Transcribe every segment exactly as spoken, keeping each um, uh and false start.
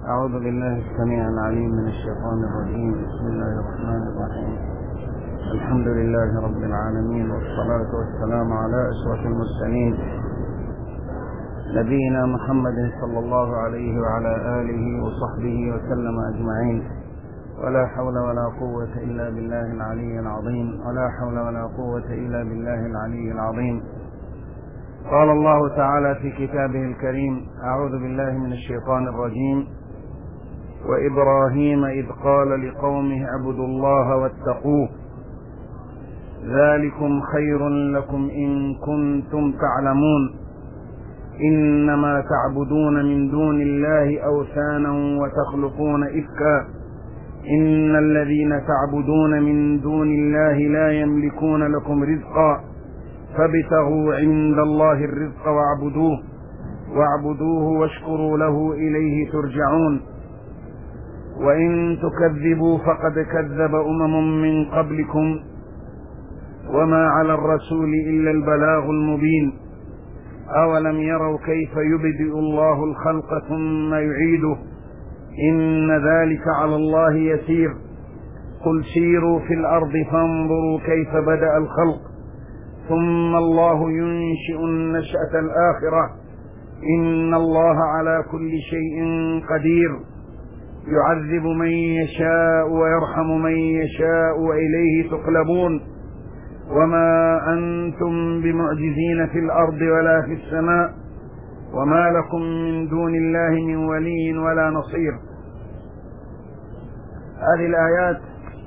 أعوذ بالله السميع العليم من الشيطان الرجيم. بسم الله الرحمن الرحيم. الحمد لله رب العالمين، والصلاة والسلام على أشرف المرسلين نبينا محمد صلى الله عليه وعلى آله وصحبه وسلم أجمعين. ولا حول ولا قوة إلا بالله العلي العظيم ولا حول ولا قوة إلا بالله العلي العظيم. قال الله تعالى في كتابه الكريم: أعوذ بالله من الشيطان الرجيم: وإبراهيم إذ قال لقومه اعبدوا الله واتقوه ذلكم خير لكم إن كنتم تعلمون إنما تعبدون من دون الله أوثانا وتخلقون إفكا إن الذين تعبدون من دون الله لا يملكون لكم رزقا فابتغوا عند الله الرزق واعبدوه واعبدوه واشكروا له إليه ترجعون وإن تكذبوا فقد كذب أمم من قبلكم وما على الرسول إلا البلاغ المبين أولم يروا كيف يبدئ الله الخلق ثم يعيده إن ذلك على الله يسير قل سيروا في الأرض فانظروا كيف بدأ الخلق ثم الله ينشئ النشأة الآخرة إن الله على كل شيء قدير يعذب من يشاء ويرحم من يشاء وإليه تقلبون وما أنتم بمعجزين في الأرض ولا في السماء وما لكم من دون الله من ولي ولا نصير. هذه الآيات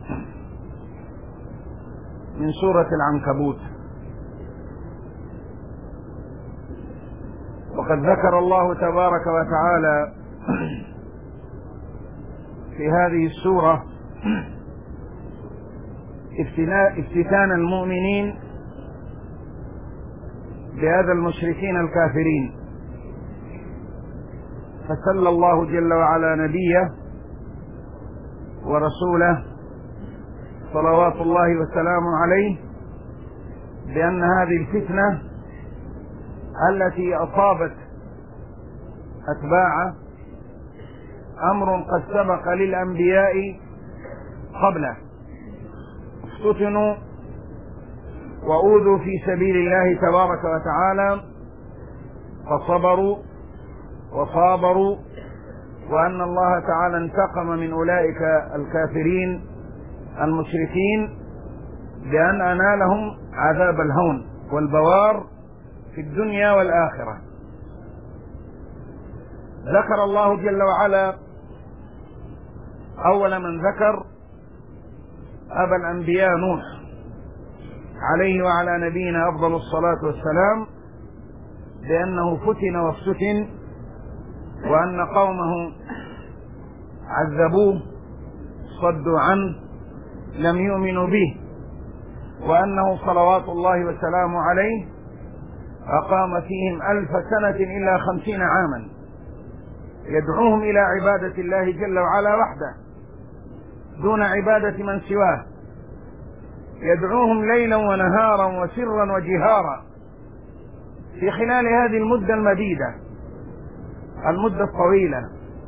من سورة العنكبوت. وقد ذكر الله تبارك وتعالى في هذه السورة افتتان المؤمنين بهذا المشركين الكافرين، فسل الله جل وعلا نبيه ورسوله صلوات الله وسلامه عليه بأن هذه الفتنة التي أصابت أتباعه أمر قد سبق للأنبياء قبله، افتتنوا وأوذوا في سبيل الله تبارك وتعالى فصبروا وصابروا، وأن الله تعالى انتقم من أولئك الكافرين المشركين بأن أنالهم عذاب الهون والبوار في الدنيا والآخرة. ذكر الله جل وعلا أول من ذكر أبا الأنبياء نوح عليه وعلى نبينا أفضل الصلاة والسلام بأنه فتن وافتتن، وأن قومه عذبوه صدوا عنه لم يؤمنوا به، وأنه صلوات الله وسلامه عليه أقام فيهم ألف سنة إلا خمسين عاما يدعوهم إلى عبادة الله جل وعلا وحده دون عبادة من سواه، يدعوهم ليلا ونهارا وسرا وجهارا. في خلال هذه المدة المديدة المدة الطويلة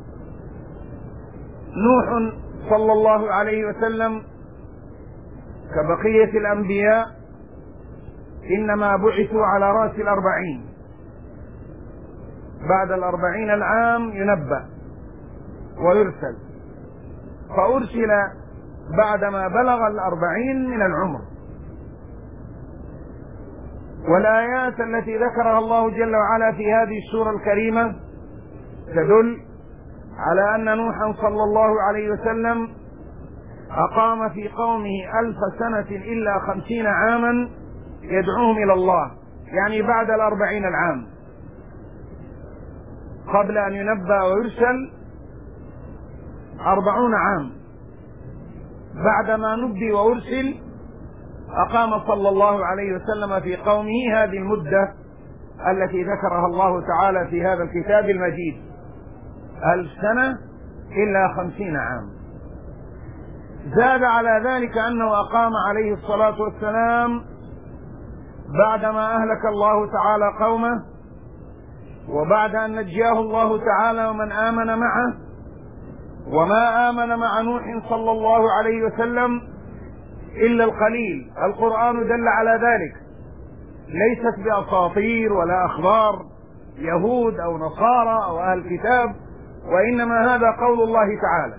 نوح صلى الله عليه وسلم كبقية الأنبياء إنما بعثوا على رأس الأربعين، بعد الأربعين العام ينبأ ويرسل، فأرسل بعدما بلغ الأربعين من العمر. والآيات التي ذكرها الله جل وعلا في هذه السورة الكريمة تدل على أن نوحا صلى الله عليه وسلم أقام في قومه ألف سنة إلا خمسين عاما يدعوهم إلى الله، يعني بعد الأربعين العام قبل أن ينبأ ويرسل أربعون عام. بعدما نبي وأرسل أقام صلى الله عليه وسلم في قومه هذه المدة التي ذكرها الله تعالى في هذا الكتاب المجيد، ألف سنة إلا خمسين عام. زاد على ذلك أنه أقام عليه الصلاة والسلام بعدما أهلك الله تعالى قومه وبعد أن نجاه الله تعالى ومن آمن معه وما آمن مع نوح صلى الله عليه وسلم إلا القليل. القرآن دل على ذلك، ليست بأساطير ولا أخبار يهود أو نصارى أو أهل الكتاب، وإنما هذا قول الله تعالى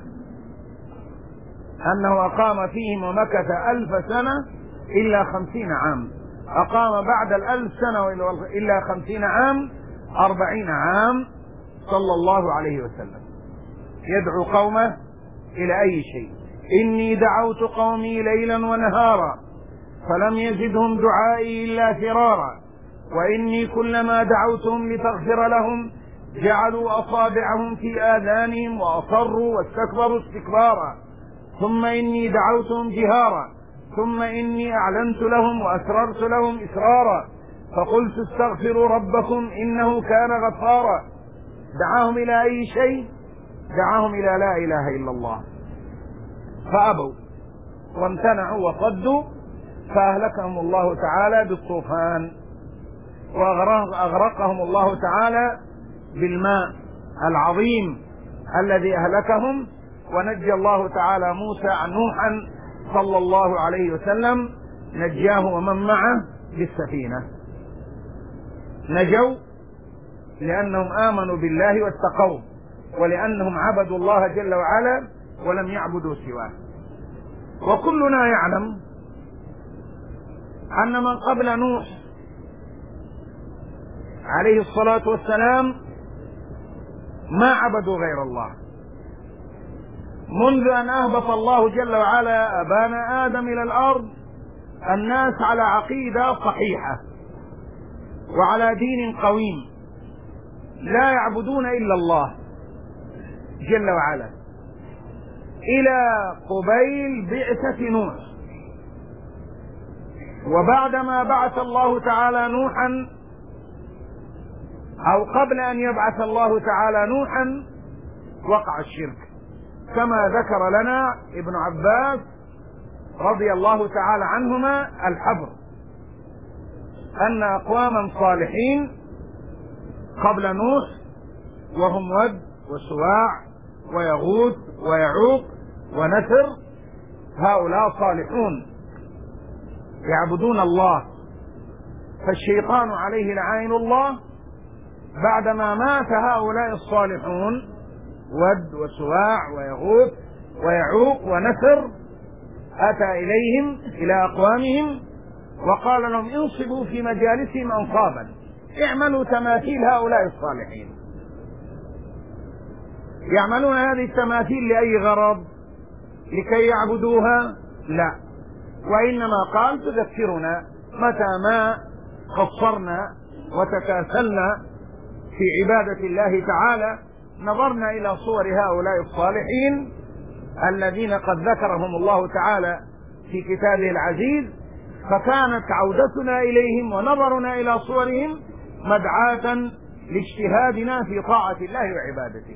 أنه أقام فيهم ومكث ألف سنة إلا خمسين عام. أقام بعد الألف سنة إلا خمسين عام، أربعين عام صلى الله عليه وسلم يدعو قومه إلى أي شيء. إني دعوت قومي ليلا ونهارا فلم يزدهم دعائي إلا فرارا وإني كلما دعوتهم لتغفر لهم جعلوا أصابعهم في آذانهم وأصروا واستكبروا استكبارا ثم إني دعوتهم جهارا ثم إني أعلنت لهم وأسررت لهم إسرارا فقلت استغفروا ربكم إنه كان غفارا. دعاهم إلى أي شيء؟ دعاهم إلى لا إله إلا الله، فأبوا وامتنعوا وصدوا، فأهلكهم الله تعالى بالطوفان، وأغرقهم الله تعالى بالماء العظيم الذي أهلكهم، ونجى الله تعالى موسى عن نوحا صلى الله عليه وسلم، نجاه ومن معه بالسفينة. نجوا لأنهم آمنوا بالله واتقوا، ولأنهم عبدوا الله جل وعلا ولم يعبدوا سواه. وكلنا يعلم أن من قبل نوح عليه الصلاة والسلام ما عبدوا غير الله، منذ أن أهبط الله جل وعلا أبانا آدم إلى الأرض الناس على عقيدة صحيحة وعلى دين قويم، لا يعبدون إلا الله جل وعلا إلى قبيل بعثة نوح. وبعدما بعث الله تعالى نوحا، أو قبل أن يبعث الله تعالى نوحا، وقع الشرك، كما ذكر لنا ابن عباس رضي الله تعالى عنهما الحبر، أن أقواما صالحين قبل نوح وهم ود وسواع ويغوث ويعوق ونسر، هؤلاء صالحون يعبدون الله، فالشيطان عليه لعائن الله بعدما مات هؤلاء الصالحون ود وسواع ويغوث ويعوق ونسر، أتى إليهم إلى أقوامهم وقال لهم انصبوا في مجالسهم أنصابا، اعملوا تماثيل هؤلاء الصالحين. يعملون هذه التماثيل لأي غرض؟ لكي يعبدوها؟ لا، وإنما قال تذكرنا متى ما قصرنا وتكاسلنا في عبادة الله تعالى، نظرنا إلى صور هؤلاء الصالحين الذين قد ذكرهم الله تعالى في كتابه العزيز، فكانت عودتنا إليهم ونظرنا إلى صورهم مدعاة لاجتهادنا في طاعة الله وعبادته.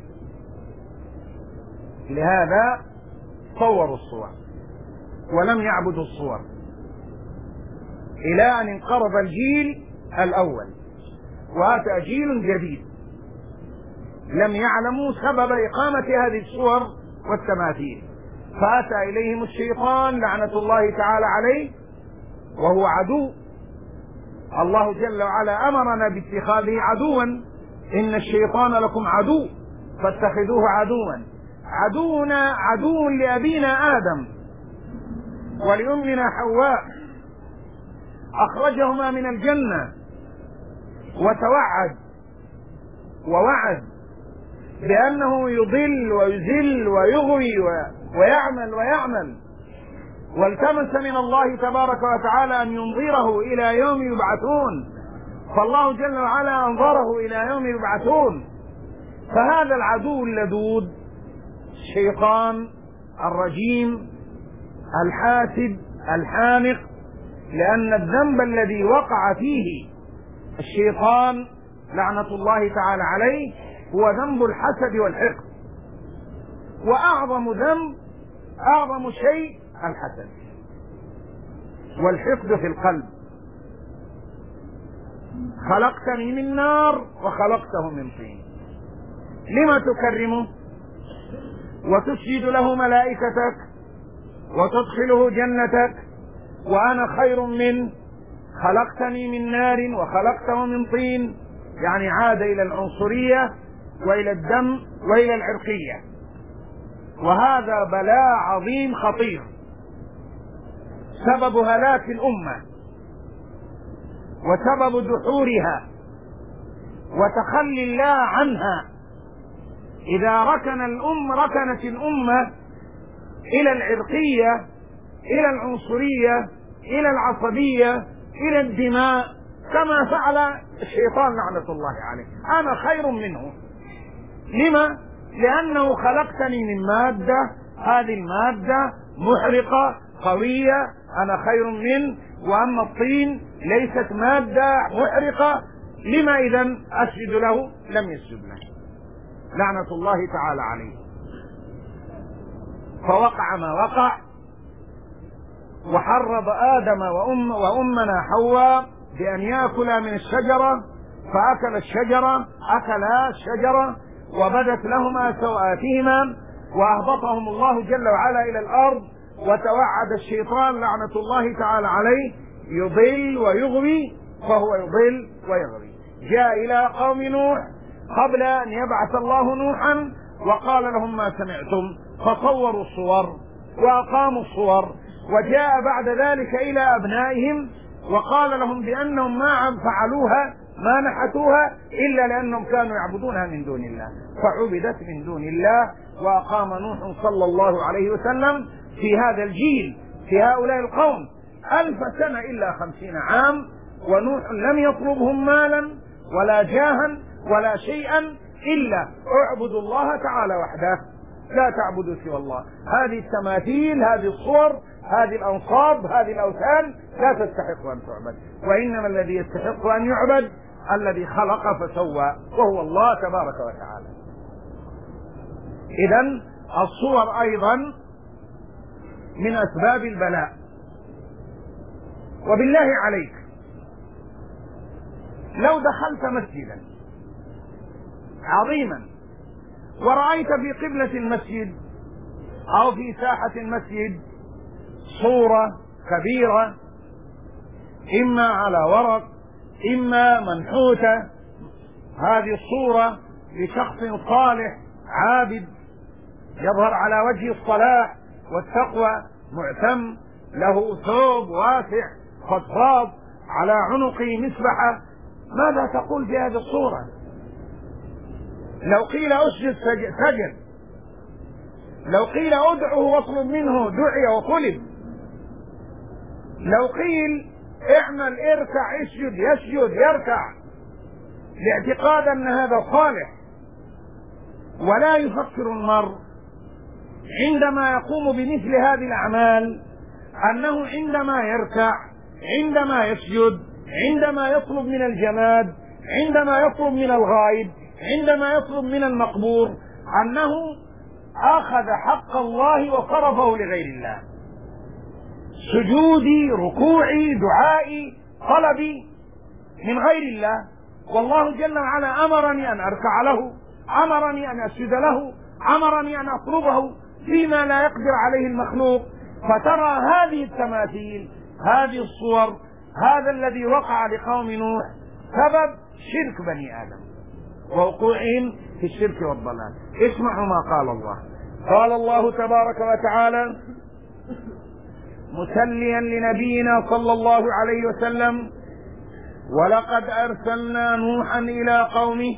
لهذا صوروا الصور ولم يعبدوا الصور، إلى أن انقرض الجيل الأول وأتى جيل جديد لم يعلموا سبب إقامة هذه الصور والتماثيل، فأتى إليهم الشيطان لعنة الله تعالى عليه، وهو عدو. الله جل وعلا أمرنا باتخاذه عدوا، إن الشيطان لكم عدو فاتخذوه عدوا. عدونا عدو لأبينا آدم ولأمنا حواء، أخرجهما من الجنة وتوعد ووعد بأنه يضل ويذل ويغوي ويعمل ويعمل، والتمس من الله تبارك وتعالى أن ينظره إلى يوم يبعثون، فالله جل وعلا أنظره إلى يوم يبعثون. فهذا العدو اللدود الشيطان الرجيم الحاسد الحانق، لأن الذنب الذي وقع فيه الشيطان لعنة الله تعالى عليه هو ذنب الحسد والحقد، وأعظم ذنب أعظم شيء الحسد والحقد في القلب. خلقتني من نار وخلقته من طين، لما تكرمه؟ وتسجد له ملائكتك وتدخله جنتك وأنا خير منه، خلقتني من نار وخلقته من طين، يعني عاد إلى العنصرية وإلى الدم وإلى العرقية. وهذا بلاء عظيم خطير سبب هلاك الأمة وسبب دحورها وتخلي الله عنها. إذا ركن الأم ركنت الأمة إلى العرقية، إلى العنصرية، إلى العصبية، إلى الدماء، كما فعل الشيطان لعنة الله عليه. أنا خير منه. لما؟ لأنه خلقتني من مادة، هذه المادة محرقة قوية، أنا خير منه، وأما الطين ليست مادة محرقة، لما إذن أسجد له؟ لم يسجد له لعنة الله تعالى عليه. فوقع ما وقع، وحرض آدم وأم وأمنا حواء بأن يأكلا من الشجرة، فأكل الشجرة، أكلا الشجرة وبدت لهما سوآتهما، وأهبطهم الله جل وعلا إلى الأرض. وتوعد الشيطان لعنة الله تعالى عليه يضل ويغوي، فهو يضل ويغوي. جاء إلى قوم نوح قبل أن يبعث الله نوحا وقال لهم ما سمعتم، فصوروا الصور وأقاموا الصور. وجاء بعد ذلك إلى أبنائهم وقال لهم بأنهم ما فعلوها ما نحتوها إلا لأنهم كانوا يعبدونها من دون الله، فعبدت من دون الله. وأقام نوح صلى الله عليه وسلم في هذا الجيل، في هؤلاء القوم، ألف سنة إلا خمسين عام، ونوح لم يطلبهم مالا ولا جاها ولا شيئا إلا اعبدوا الله تعالى وحده، لا تعبدوا سوى الله. هذه التماثيل، هذه الصور، هذه الأنصاب، هذه الأوثان لا تستحق أن تعبد، وإنما الذي يستحق أن يعبد الذي خلق فسوى، وهو الله تبارك وتعالى. إذن الصور أيضا من أسباب البلاء. وبالله عليك لو دخلت مسجدا عظيما ورأيت في قبلة المسجد أو في ساحة المسجد صورة كبيرة، إما على ورق إما منحوتة، هذه الصورة لشخص صالح عابد يظهر على وجه الصلاح والتقوى، معتم، له ثوب واسع فضفاض، على عنقه مسبحة، ماذا تقول في هذه الصورة؟ لو قيل اسجد سجد، لو قيل ادعه واطلب منه دعي وطلب، لو قيل اعمل اركع اسجد يسجد يركع، لاعتقاد ان هذا صالح. ولا يفكر المرء عندما يقوم بمثل هذه الأعمال أنه عندما يركع، عندما يسجد، عندما يطلب من الجماد، عندما يطلب من الغائب، عندما يطلب من المقبور، أنه أخذ حق الله وصرفه لغير الله. سجودي، ركوعي، دعائي، طلبي من غير الله، والله جل وعلا أمرني أن أركع له، أمرني أن أسجد له، أمرني أن أطلبه فيما لا يقدر عليه المخلوق. فترى هذه التماثيل، هذه الصور، هذا الذي وقع لقوم نوح سبب شرك بني آدم ووقوعهم في الشرك والضلال. اسمعوا ما قال الله. قال الله تبارك وتعالى مسليا لنبينا صلى الله عليه وسلم: ولقد أرسلنا نوحا إلى قومه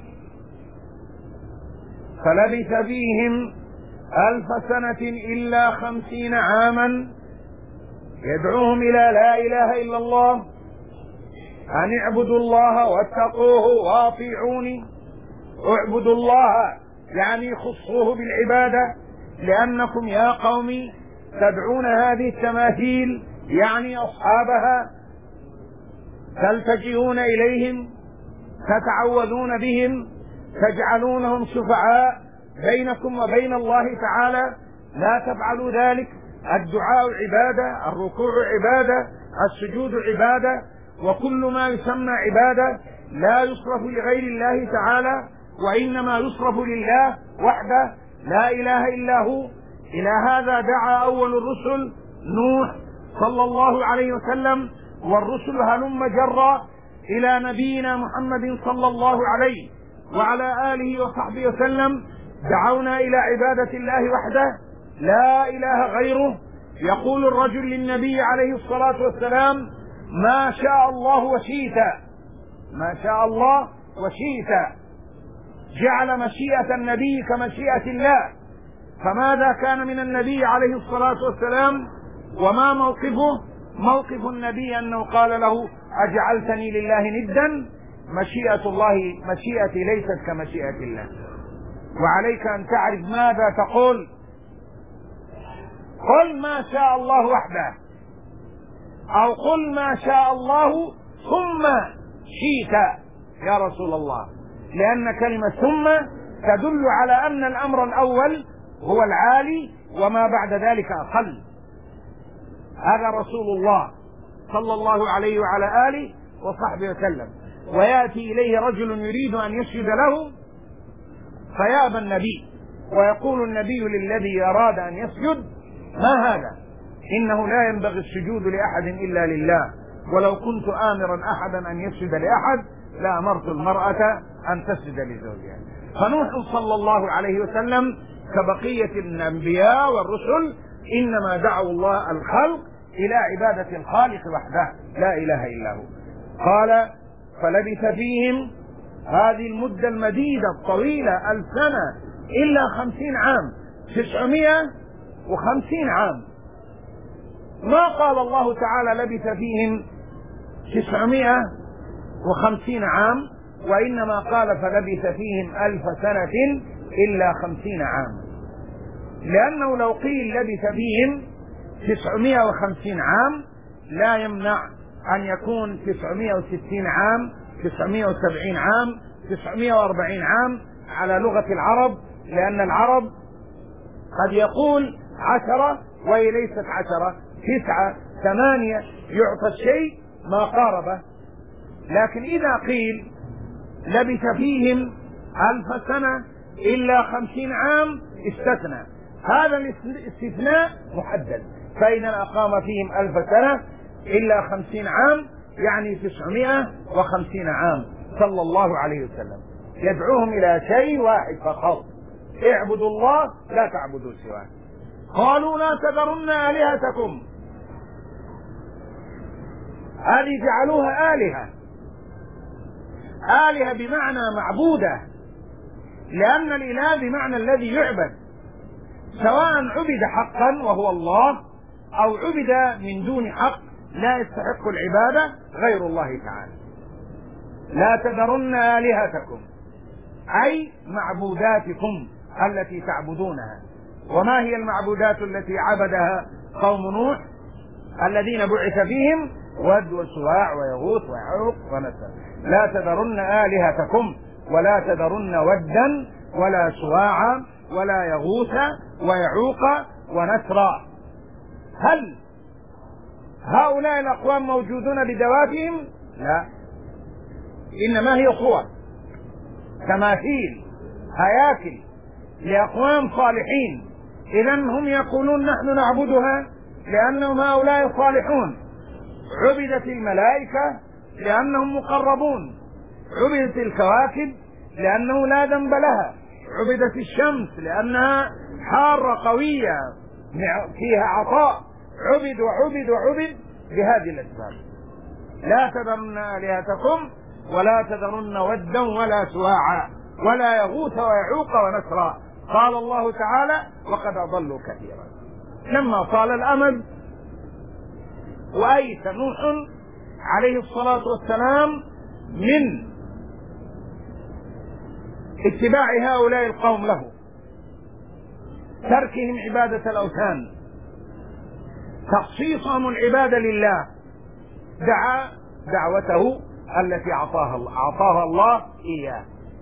فلبث فيهم ألف سنة إلا خمسين عاما يدعوهم إلى لا إله إلا الله أن اعبدوا الله واتقوه واطيعوني. اعبدوا الله يعني خصوه بالعبادة، لأنكم يا قومي تدعون هذه التماثيل يعني أصحابها، تلتجئون إليهم، تتعوذون بهم، تجعلونهم شفعاء بينكم وبين الله تعالى. لا تفعلوا ذلك. الدعاء عبادة، الركوع عبادة، السجود عبادة، وكل ما يسمى عبادة لا يصرف لغير الله تعالى، وإنما يصرف لله وحده. لا إله إلا هو. إلى هذا دعا أول الرسل نوح صلى الله عليه وسلم، والرسل هلم جرا إلى نبينا محمد صلى الله عليه وعلى آله وصحبه وسلم، دعونا إلى عبادة الله وحده لا إله غيره. يقول الرجل للنبي عليه الصلاة والسلام: ما شاء الله وشئت، ما شاء الله وشئت، جعل مشيئة النبي كمشيئة الله. فماذا كان من النبي عليه الصلاة والسلام وما موقفه؟ موقف النبي أنه قال له: أجعلتني لله ندا؟ مشيئة الله مشيئتي ليست كمشيئة الله. وعليك أن تعرف ماذا تقول. قل ما شاء الله وحده، أو قل ما شاء الله ثم شئت يا رسول الله، لأن كلمة ثم تدل على أن الأمر الأول هو العالي وما بعد ذلك أقل. هذا رسول الله صلى الله عليه وعلى آله وصحبه وسلم، ويأتي إليه رجل يريد أن يسجد له فيأبى النبي، ويقول النبي للذي أراد أن يسجد: ما هذا؟ إنه لا ينبغي السجود لأحد إلا لله، ولو كنت آمرا أحدا أن يسجد لأحد لأمرت المرأة أن تسجد لزوجها. فنوح صلى الله عليه وسلم كبقية الأنبياء والرسل إنما دعوا الله الخلق إلى عبادة الخالق وحده لا إله إلا هو. قال: فلبث فيهم هذه المدة المديدة الطويلة ألف سنة إلا خمسين عام، تسعمائة وخمسين عام. ما قال الله تعالى لبث فيهم تسعمائة وخمسين عام، وإنما قال فلبث فيهم ألف سنة إلا خمسين عام، لأنه لو قيل لبث فيهم تسعمائة وخمسين عام لا يمنع أن يكون تسعمائة وستين عام، تسعمائة وسبعين عام، تسعمائة وأربعين عام على لغة العرب، لأن العرب قد يقول عشرة وهي ليست عشرة، تسعة، ثمانية، يعطى الشيء ما قاربه. لكن إذا قيل لبث فيهم ألف سنة إلا خمسين عام استثنى، هذا الاستثناء محدد، فإذا أقام فيهم ألف سنة إلا خمسين عام يعني تسعمائة وخمسين عام صلى الله عليه وسلم، يدعوهم إلى شيء واحد فقط: اعبدوا الله لا تعبدوا سواه. قالوا: لا تذرن آلهتكم. هذه جعلوها آلهة، آلهة بمعنى معبودة، لأن الإله بمعنى الذي يعبد، سواء عبد حقا وهو الله أو عبد من دون حق لا يستحق العبادة غير الله تعالى. لا تذرن آلهتكم أي معبوداتكم التي تعبدونها. وما هي المعبودات التي عبدها قوم نوح الذين بعث فيهم؟ ود وسواع ويغوث ويعوق ونسر. لا تذرن آلهتكم، ولا تذرن ودا ولا سواعا ولا يغوث ويعوق ونسرا. هل هؤلاء الأقوام موجودون بذواتهم؟ لا، إنما هي صور، تماثيل، هياكل لأقوام صالحين. إذن هم يقولون نحن نعبدها لأنهم هؤلاء صالحون. عبدت الملائكة لأنهم مقربون، عبدت الكواكب لأنه لا ذنب لها، عبدت الشمس لأنها حارة قوية فيها عطاء، عبد وعبد وعبد بهذه الأسباب. لا تذرن آلهتكم ولا تذرن ودا ولا سواعا ولا يغوث ويعوق ونسرا. قال الله تعالى: وقد أضلوا كثيرا. لما طال الأمد وأيس نوح عليه الصلاة والسلام من اتباع هؤلاء القوم له، تركهم عبادة الأوثان، تخصيصهم العبادة لله، دعا دعوته التي أعطاها الله, أعطاها الله إياه: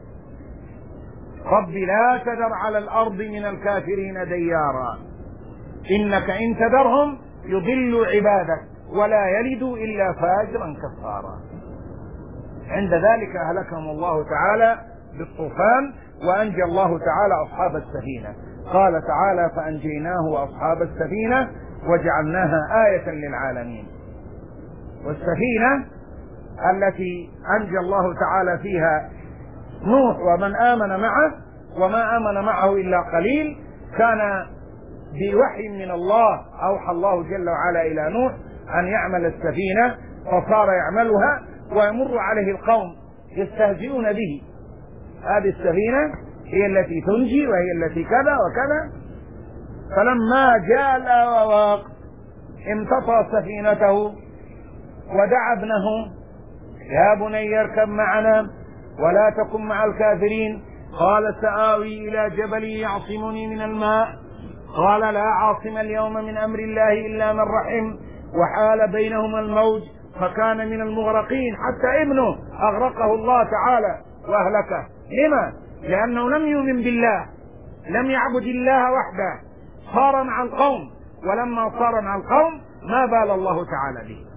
رب لا تذر على الأرض من الكافرين ديارا إنك إن تذرهم يضلوا عبادك ولا يلدوا إلا فاجرا كفارا. عند ذلك أهلكهم الله تعالى بالطوفان وأنجى الله تعالى أصحاب السفينة. قال تعالى فأنجيناه وأصحاب السفينة وجعلناها آية للعالمين. والسفينة التي أنجى الله تعالى فيها نوح ومن آمن معه، وما آمن معه إلا قليل، كان بوحي من الله أوحى الله جل وعلا إلى نوح أن يعمل السفينة، فصار يعملها ويمر عليه القوم يستهزئون به. هذه السفينة هي التي تنجي وهي التي كذا وكذا. فلما جاء الوقت امتطى سفينته ودعا ابنه يا بني اركب معنا ولا تكن مع الكافرين. قال سآوي إلى جبل يعصمني من الماء. قال لا عاصم اليوم من أمر الله إلا من رحم. وحال بينهما الموج فكان من المغرقين، حتى ابنه أغرقه الله تعالى وأهلكه. لما؟ لأنه لم يؤمن بالله، لم يعبد الله وحده، صار مع القوم، ولما صار مع القوم ما بال الله تعالى به.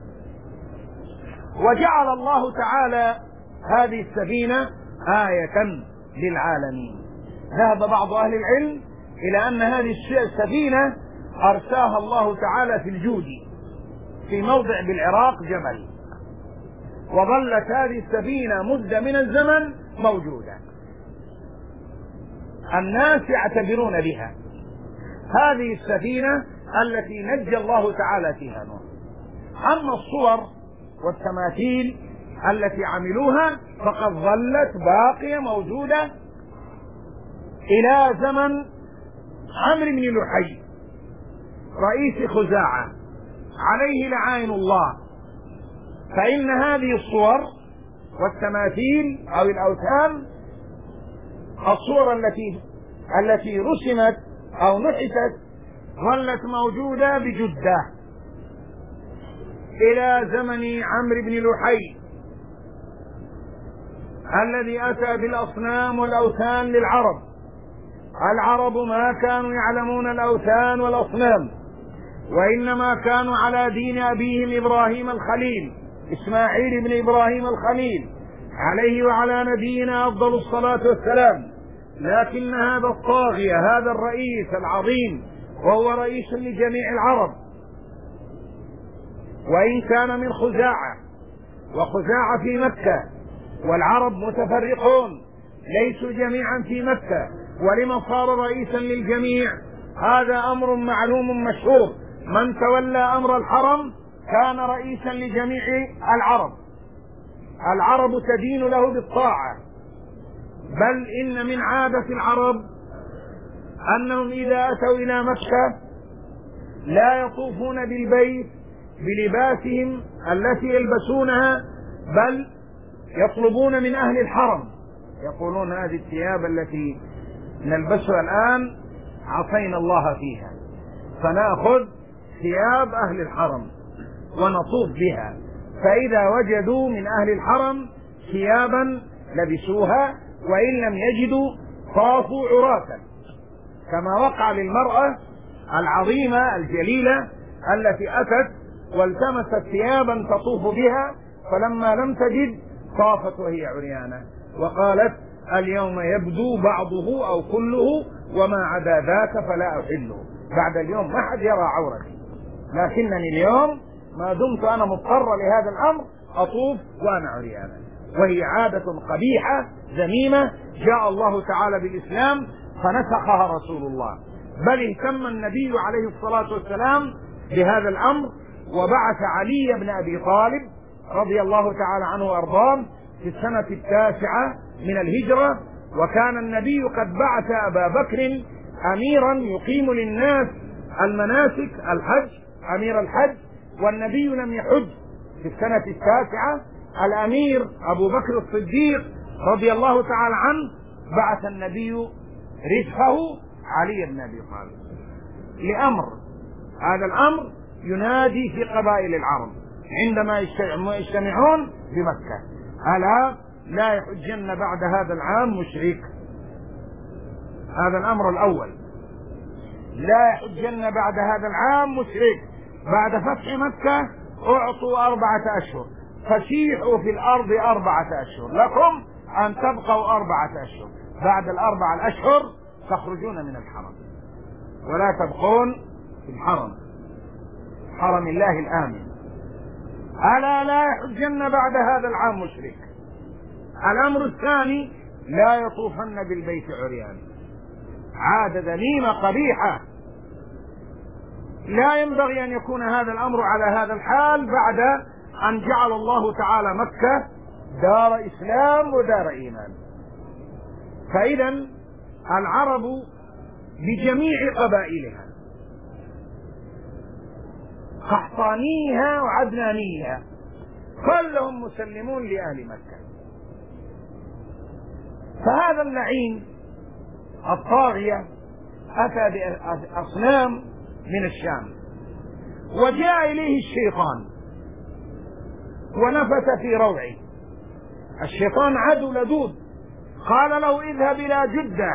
وجعل الله تعالى هذه السفينة آية للعالمين. ذهب بعض أهل العلم إلى أن هذه السفينة أرساها الله تعالى في الجودي في موضع بالعراق جبل، وظلت هذه السفينة مدة من الزمن موجودة، الناس يعتبرون بها. هذه السفينة التي نجى الله تعالى فيها نوح. أما الصور والتماثيل التي عملوها فقد ظلت باقية موجودة إلى زمن عمرو بن لحي رئيس خزاعة عليه لعائن الله. فإن هذه الصور والتماثيل أو الأوثان، الصور التي التي رسمت أو نحتت، ظلت موجودة بجدة إلى زمن عمرو بن لحي الذي أتى بالأصنام والأوثان للعرب. العرب ما كانوا يعلمون الأوثان والأصنام، وإنما كانوا على دين أبيهم إبراهيم الخليل، إسماعيل بن إبراهيم الخليل عليه وعلى نبينا أفضل الصلاة والسلام. لكن هذا الطاغية، هذا الرئيس العظيم، وهو رئيس لجميع العرب، وإن كان من خزاعة، وخزاعة في مكة، والعرب متفرقون ليسوا جميعا في مكة، ولما صار رئيسا للجميع هذا أمر معلوم مشهور. من تولى أمر الحرم كان رئيسا لجميع العرب. العرب تدين له بالطاعة، بل إن من عادة العرب أنهم إذا أتوا إلى مكة لا يطوفون بالبيت بلباسهم التي يلبسونها، بل يطلبون من أهل الحرم، يقولون هذه الثياب التي نلبسها الآن عصينا الله فيها، فنأخذ ثياب أهل الحرم ونطوف بها. فإذا وجدوا من أهل الحرم ثيابا لبسوها، وإن لم يجدوا طافوا عراة، كما وقع للمرأة العظيمة الجليلة التي أتت والتمست ثيابا تطوف بها، فلما لم تجد طافت وهي عريانة، وقالت اليوم يبدو بعضه أو كله وما عدا ذاك فلا أحله. بعد اليوم ما حد يرى عورتي، لكنني اليوم ما دمت أنا مضطر لهذا الأمر أطوف وأنا عريانة. وهي عادة قبيحة ذميمة جاء الله تعالى بالإسلام فنسخها رسول الله، بل اهتم النبي عليه الصلاة والسلام بهذا الأمر، وبعث علي بن أبي طالب رضي الله تعالى عنه وأرضاه في السنة التاسعة من الهجرة، وكان النبي قد بعث أبا بكر أميرا يقيم للناس المناسك الحج، أمير الحج، والنبي لم يحج في السنة التاسعة. الأمير أبو بكر الصديق رضي الله تعالى عنه بعث النبي رفقه علي بن أبي طالب لأمر. هذا الأمر ينادي في قبائل العرب عندما يجتمعون بمكة: ألا لا يحجن بعد هذا العام مشرك. هذا الأمر الأول، لا يحجن بعد هذا العام مشرك. بعد فتح مكة اعطوا أربعة أشهر، فسيحوا في الأرض أربعة أشهر، لكم أن تبقوا أربعة أشهر. بعد الأربع الأشهر تخرجون من الحرم ولا تبقون في الحرم، حرم الله الآمن. ألا لا يحجن بعد هذا العام مشرك. الأمر الثاني لا يطوفن بالبيت عريان. عادة ذميمة قبيحة، لا ينبغي أن يكون هذا الأمر على هذا الحال بعد أن جعل الله تعالى مكة دار إسلام ودار إيمان. فإذا العرب بجميع قبائلها، قحطانيها وعدنانيها، كلهم مسلمون لأهل مكة. فهذا اللعين الطاغية أتى بأصنام من الشام، وجاء إليه الشيطان ونفث في روعه. الشيطان عدو لدود، قال له اذهب إلى جدة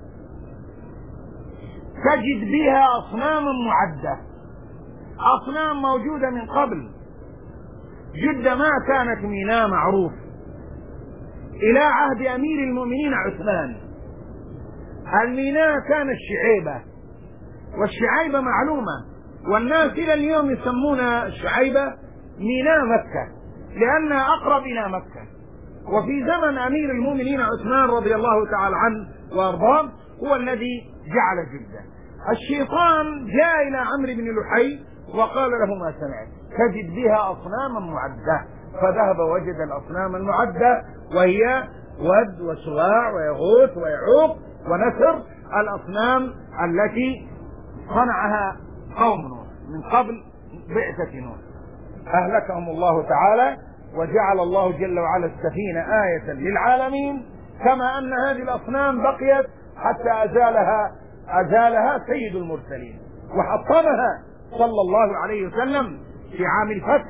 تجد بها أصناما معدة، أصنام موجودة من قبل. جدة ما كانت ميناء معروف إلى عهد أمير المؤمنين عثمان. الميناء كان الشعيبة، والشعيبة معلومة، والناس إلى اليوم يسمون الشعيبة ميناء مكة لأنها أقرب إلى مكة. وفي زمن أمير المؤمنين عثمان رضي الله تعالى عنه وأرضاه هو الذي جعل جدة. الشيطان جاء إلى عمرو بن لحي وقال له ما سمعت، تجد بها أصناما معدة. فذهب وجد الأصنام المعدة، وهي ود وسواع ويغوث ويعوق ونسر، الأصنام التي صنعها قوم نوح من قبل بعثة نوح. أهلكهم الله تعالى، وجعل الله جل وعلا السفينة آية للعالمين، كما أن هذه الأصنام بقيت حتى أزالها أزالها سيد المرسلين وحطمها صلى الله عليه وسلم في عام الفتح.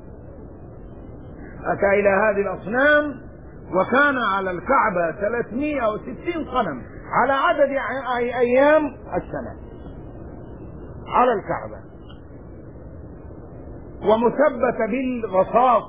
أتى إلى هذه الأصنام وكان على الكعبة ثلاثمائة وستين صنم على عدد أيام السنة على الكعبة، ومثبتة بالرصاص.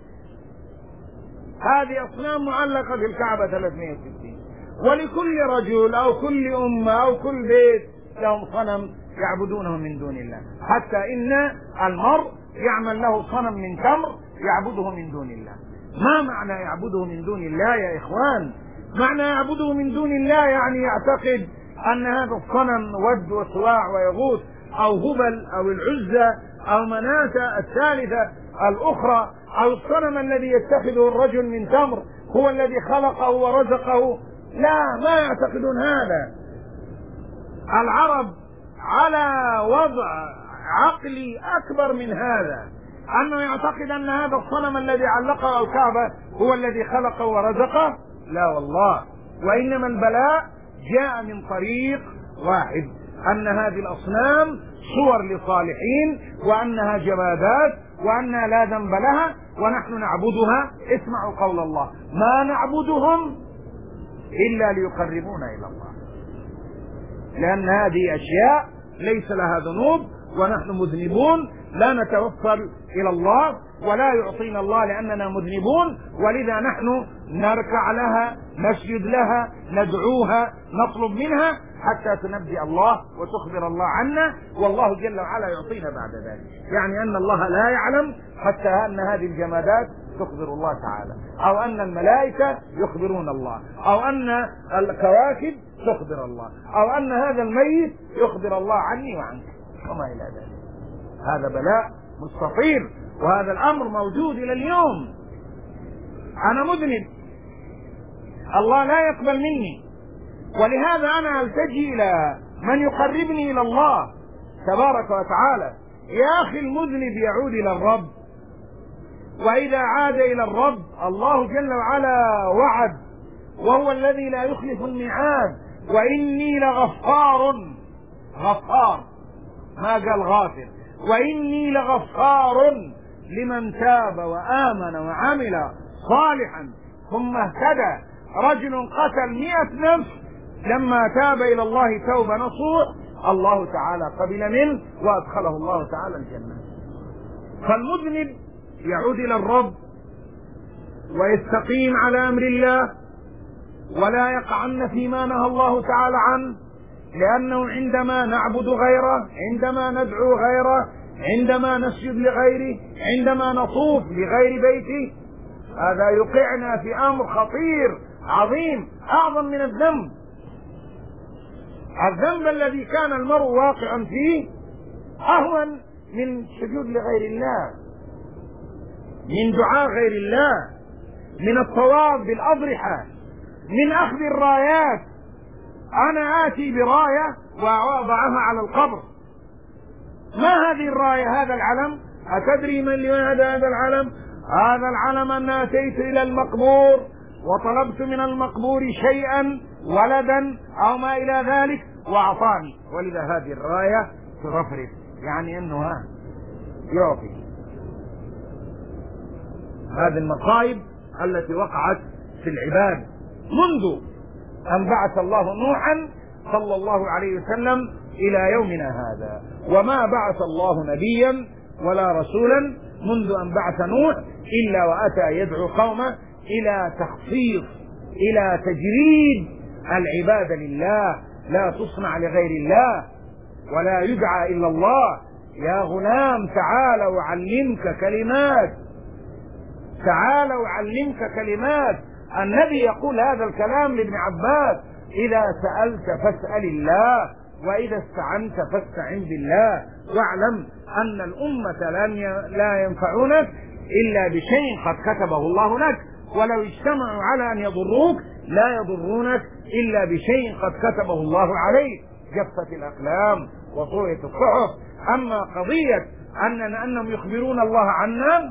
هذه أصنام معلقة في الكعبة ثلاثمائة وستين، ولكل رجل أو كل أمة أو كل بيت لهم صنم يعبدونه من دون الله، حتى إن المرء يعمل له صنم من تمر يعبده من دون الله. ما معنى يعبده من دون الله يا إخوان؟ معنى يعبده من دون الله يعني يعتقد أن هذا الصنم ود وسواع ويغوث أو هبل أو العزة أو مناة الثالثة الأخرى أو الصنم الذي يتخذه الرجل من تمر هو الذي خلقه ورزقه. لا، ما يعتقدون هذا. العرب على وضع عقلي أكبر من هذا، أنه يعتقد أن هذا الصنم الذي علقه الكعبة هو الذي خلقه ورزقه. لا والله، وإنما البلاء جاء من طريق واحد، أن هذه الأصنام صور لصالحين، وأنها جمادات، وأنها لا ذنب لها، ونحن نعبدها. اسمعوا قول الله: ما نعبدهم إلا ليقربونا إلى الله، لأن هذه أشياء ليس لها ذنوب، ونحن مذنبون لا نتوصل إلى الله ولا يعطينا الله لأننا مذنبون، ولذا نحن نركع لها، نسجد لها، ندعوها، نطلب منها حتى تنبئ الله وتخبر الله عنا، والله جل وعلا يعطينا بعد ذلك. يعني أن الله لا يعلم حتى أن هذه الجمادات تخبر الله تعالى، أو أن الملائكة يخبرون الله، أو أن الكواكب تخبر الله، أو أن هذا الميت يخبر الله عني وعنك وما إلى ذلك. هذا بلاء مستطير، وهذا الأمر موجود إلى اليوم. أنا مذنب، الله لا يقبل مني، ولهذا أنا ألتجي إلى من يقربني إلى الله تبارك وتعالى. يا أخي، المذنب يعود إلى الرب، وإذا عاد إلى الرب الله جل وعلا وعد، وهو الذي لا يخلف الميعاد: وإني لغفار. غفار، ما قال غافر. وإني لغفار لمن تاب وآمن وعمل صالحا ثم اهتدى. رجل قتل مئة نفس لما تاب إلى الله توبة نصوح، الله تعالى قبل منه وأدخله الله تعالى الجنة. فالمذنب يعود إلى الرب ويستقيم على أمر الله ولا يقعن فيما نهى الله تعالى عنه، لأنه عندما نعبد غيره، عندما ندعو غيره، عندما نسجد لغيره، عندما نطوف لغير بيته، هذا يوقعنا في أمر خطير عظيم أعظم من الذنب. الذنب الذي كان المرء واقعا فيه أهون من السجود لغير الله، من دعاء غير الله، من الطواف بالأضرحة، من أخذ الرايات. أنا آتي براية وأضعها على القبر. ما هذه الراية؟ هذا العلم. أتدري من لماذا هذا العلم؟ هذا العلم أن أتيت إلى المقبور وطلبت من المقبور شيئا، ولدا أو ما إلى ذلك، وأعطاني، ولذا هذه الراية ترفرف، يعني أنه ها يعطي. هذه المصائب التي وقعت في العباد منذ أن بعث الله نوحا صلى الله عليه وسلم إلى يومنا هذا، وما بعث الله نبيا ولا رسولا منذ أن بعث نوح إلا وأتى يدعو قومه إلى تخصيص، إلى تجريد العبادة لله، لا تصنع لغير الله ولا يدعى إلا الله. يا غلام تعال أعلمك كلمات، تعال أعلمك كلمات. النبي يقول هذا الكلام لابن عباس: إذا سألت فاسأل الله، وإذا استعنت فاستعن بالله، واعلم أن الأمة لا ينفعونك إلا بشيء قد كتبه الله لك، ولو اجتمعوا على أن يضروك لا يضرونك إلا بشيء قد كتبه الله عليك. جفت الأقلام وطويت الصحف. أما قضية أننا أنهم يخبرون الله عنا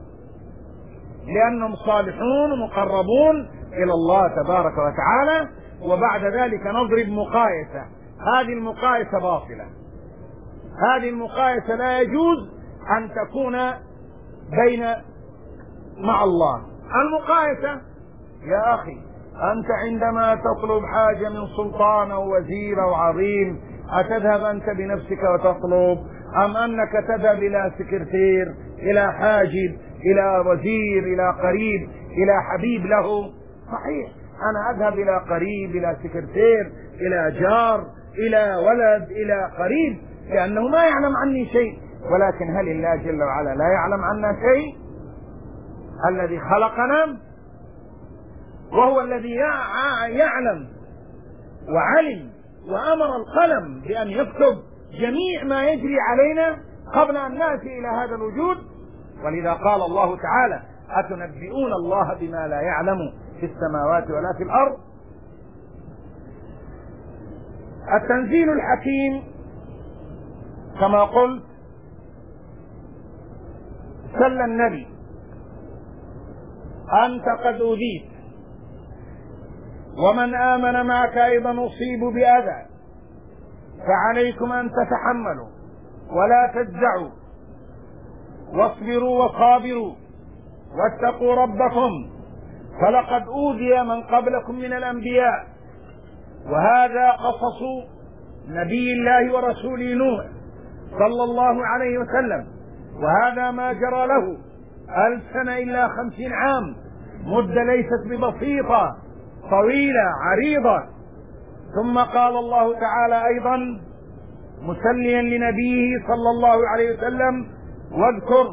لأنهم صالحون ومقربون إلى الله تبارك وتعالى، وبعد ذلك نضرب مقايسة. هذه المقايسة باطلة، هذه المقايسة لا يجوز أن تكون بين مع الله. المقايسة يا أخي، أنت عندما تطلب حاجة من سلطان أو وزير أو عظيم، أتذهب أنت بنفسك وتطلب، أم أنك تذهب إلى سكرتير، إلى حاجب، إلى وزير، إلى قريب، إلى حبيب له؟ صحيح، أنا أذهب إلى قريب، إلى سكرتير، إلى جار، إلى ولد، إلى قريب، لأنه ما يعلم عني شيء. ولكن هل الله جل وعلا لا يعلم عنا شيء؟ الذي خلقنا وهو الذي يعلم وعلم وأمر القلم بأن يكتب جميع ما يجري علينا قبل أن نأتي إلى هذا الوجود. ولذا قال الله تعالى: أتنبئون الله بما لا يعلم في السماوات ولا في الأرض. التنزيل الحكيم كما قلت سل النبي: أنت قد أوذيت، ومن آمن معك أيضا أصيب بأذى، فعليكم أن تتحملوا ولا تجزعوا، واصبروا وصابروا واتقوا ربكم، فلقد أوذي من قبلكم من الأنبياء. وهذا قصص نبي الله ورسوله نوح صلى الله عليه وسلم، وهذا ما جرى له ألف سنة إلا خمسين عام، مدة ليست ببسيطة، طويلة عريضة. ثم قال الله تعالى أيضا مسليا لنبيه صلى الله عليه وسلم: واذكر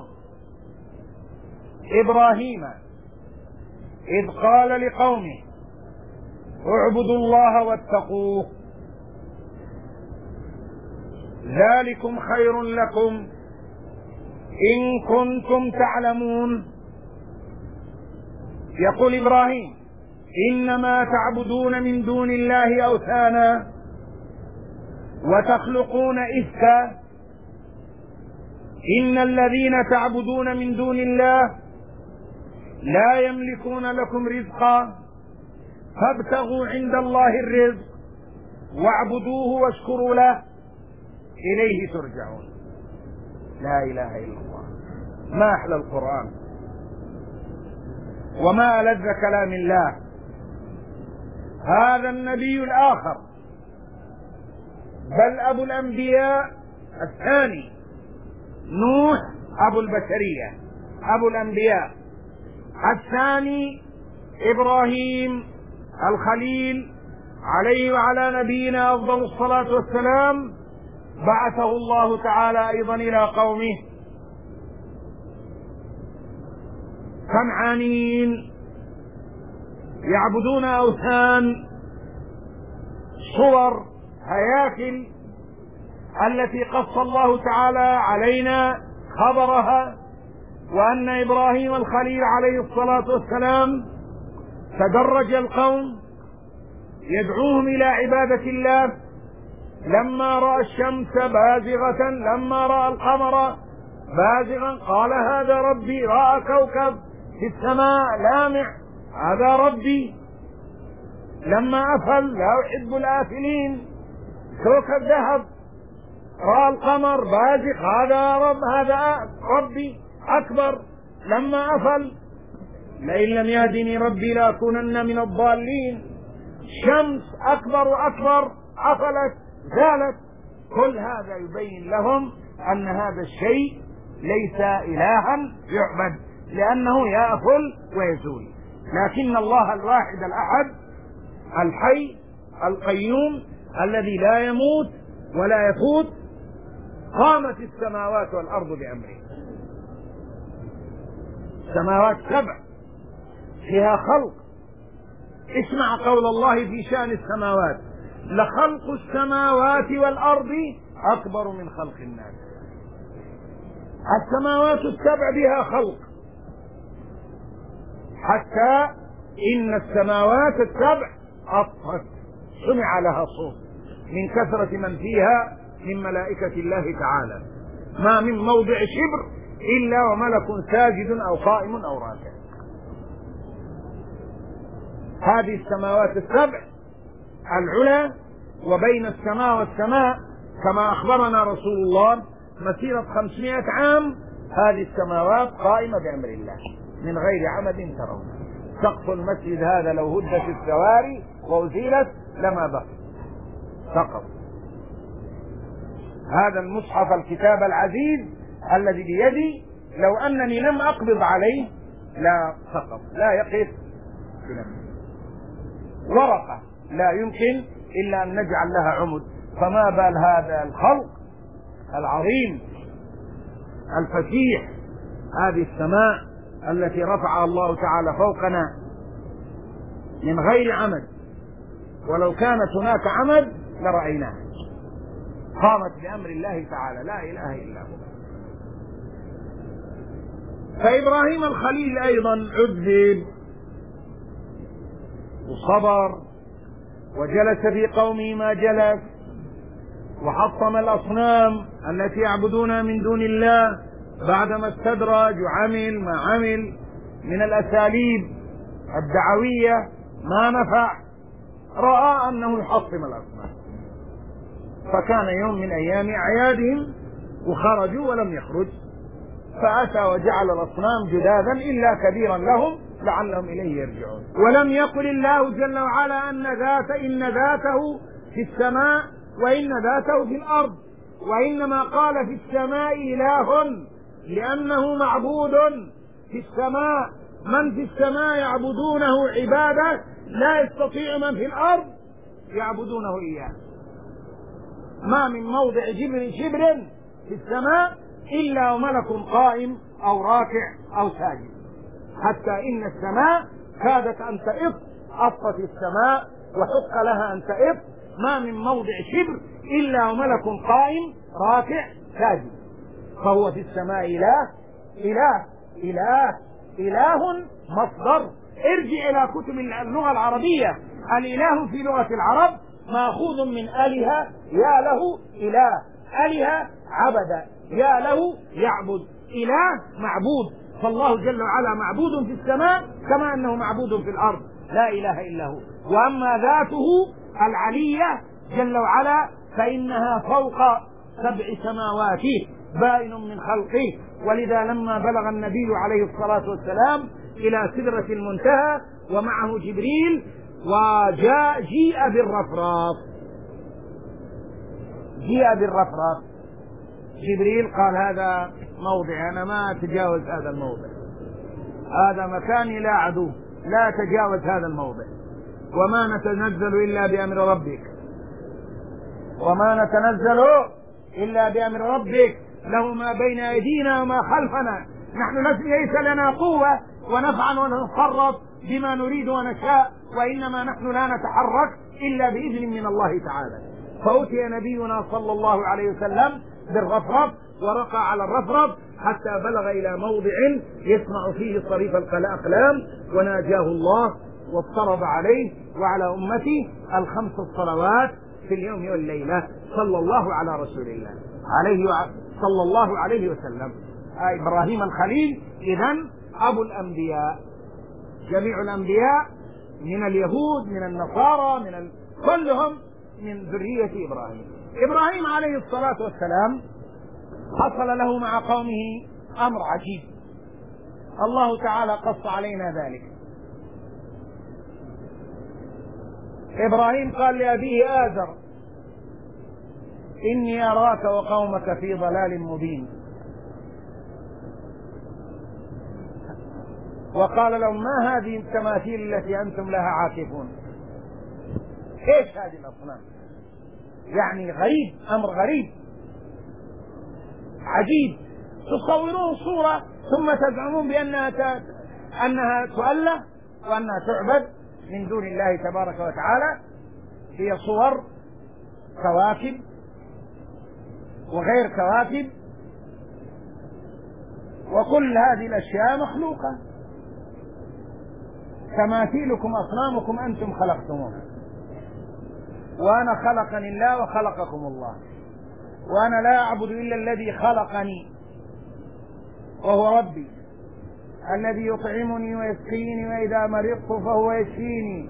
إبراهيم إذ قال لقومه اعبدوا الله واتقوه ذلكم خير لكم إن كنتم تعلمون. يقول إبراهيم: إنما تعبدون من دون الله أوثانا وتخلقون إفكا، إن الذين تعبدون من دون الله لا يملكون لكم رزقا فابتغوا عند الله الرزق واعبدوه واشكروا له إليه ترجعون. لا إله إلا الله. ما أحلى القرآن وما ألذ كلام الله. هذا النبي الآخر، بل أبو الأنبياء الثاني، نوح أبو البشرية، أبو الأنبياء الثاني إبراهيم الخليل عليه وعلى نبينا أفضل الصلاة والسلام بعثه الله تعالى أيضا إلى قومه كنعانيين يعبدون أوثان، صور، هياكل التي قص الله تعالى علينا خبرها، وأن إبراهيم الخليل عليه الصلاة والسلام تدرج القوم يدعوهم إلى عبادة الله. لما رأى الشمس بازغة، لما رأى القمر بازغا قال هذا ربي، رأى كوكب في السماء لامع هذا ربي، لما أفل لا أحب الآفلين كوكب ذهب، رأى القمر بازغ هذا رب هذا ربي أكبر، لما أفل لئن لم يهدني ربي لأكونن من الضالين، شمس أكبر وأكبر أفلت زالت. كل هذا يبين لهم أن هذا الشيء ليس إلها يعبد، لأنه يأفل ويزول. لكن الله الواحد الأحد الحي القيوم الذي لا يموت ولا يفوت قامت السماوات والأرض بأمره. السماوات سبع فيها خلق. اسمع قول الله في شأن السماوات: لخلق السماوات والأرض أكبر من خلق الناس. السماوات السبع بها خلق، حتى إن السماوات السبع أطت سمع لها صوت من كثرة من فيها من ملائكة الله تعالى، ما من موضع شبر إلا وملك ساجد أو قائم أو راكع. هذه السماوات السبع العلى، وبين السماء والسماء كما أخبرنا رسول الله مسيرة خمسمائة عام، هذه السماوات قائمة بأمر الله من غير عمد ترونه. سقف المسجد هذا لو هدت السواري وأزيلت لما بقي سقف. هذا المصحف الكتاب العزيز الذي بيدي لو أنني لم أقبض عليه لا سقف، لا يقف بنفسه. ورقة لا يمكن إلا أن نجعل لها عمد، فما بال هذا الخلق العظيم الفسيح. هذه السماء التي رفعها الله تعالى فوقنا من غير عمد، ولو كانت هناك عمد لرأيناها، قامت بأمر الله تعالى لا إله إلا هو. فإبراهيم الخليل أيضا عذب وصبر وجلس في قومه ما جلس، وحطم الأصنام التي يعبدون من دون الله بعدما استدرج وعمل ما عمل من الأساليب الدعوية ما نفع، رأى أنه يحطم الأصنام. فكان يوم من أيام أعيادهم وخرجوا ولم يخرج، فأتى وجعل الأصنام جدادا إلا كبيرا لهم لعلهم إليه يرجعون. ولم يقل الله جل وعلا أن ذات إن ذاته في السماء وإن ذاته في الأرض، وإنما قال في السماء إله لأنه معبود في السماء. من في السماء يعبدونه عبادة لا يستطيع من في الأرض يعبدونه إياه. ما من موضع جبر شبر في السماء إلا وملك قائم أو راكع أو ساجد، حتى إن السماء كادت أن تئط، أطت السماء وحق لها أن تئط. ما من موضع شبر إلا وملك قائم راكع ساجد. فهو في السماء إله إله إله إله مصدر. ارجع إلى كتب اللغة العربية، الإله في لغة العرب مأخوذ من آلهة، يا له إله، آلهة عبد، يا له يعبد، إله معبود. فالله جل وعلا معبود في السماء كما أنه معبود في الأرض، لا إله إلا هو. وأما ذاته العلية جل وعلا فإنها فوق سبع سماوات بائن من خلقه. ولذا لما بلغ النبي عليه الصلاة والسلام إلى سدرة المنتهى ومعه جبريل وجاء جيء بالرفراف، جيء بالرفراف جبريل قال هذا موضع أنا ما أتجاوز هذا الموضع، هذا مكاني لا عدو، لا تجاوز هذا الموضع. وما نتنزل إلا بأمر ربك وما نتنزل إلا بأمر ربك له ما بين أيدينا وما خلفنا. نحن ليس لنا قوة ونفعل ونتصرف بما نريد ونشاء، وإنما نحن لا نتحرك إلا بإذن من الله تعالى. فأتي نبينا صلى الله عليه وسلم بالرفرف ورقى على الرفرف حتى بلغ إلى موضع يسمع فيه صريف الأقلام، وناجاه الله وافترض عليه وعلى أمته الخمس الصلوات في اليوم والليلة صلى الله على رسول الله عليه صلى الله عليه وسلم. إبراهيم الخليل إذن أبو الأنبياء، جميع الأنبياء من اليهود من النصارى من ال... كلهم من ذرية إبراهيم. إبراهيم عليه الصلاة والسلام حصل له مع قومه أمر عجيب، الله تعالى قص علينا ذلك. إبراهيم قال لأبيه آزر إني أراك وقومك في ضلال مبين، وقال لهم ما هذه التماثيل التي أنتم لها عاكفون؟ إيش هذه الأصنام؟ يعني غريب، أمر غريب عجيب، تصورون صورة ثم تزعمون بأنها ت... أنها تؤله وأنها تعبد من دون الله تبارك وتعالى. هي صور كواكب وغير كواكب، وكل هذه الأشياء مخلوقة. تماثيلكم أصنامكم أنتم خلقتموها، وأنا خلقني الله وخلقكم الله، وأنا لا أعبد إلا الذي خلقني وهو ربي الذي يطعمني ويسقيني وإذا مرضت فهو يشفيني،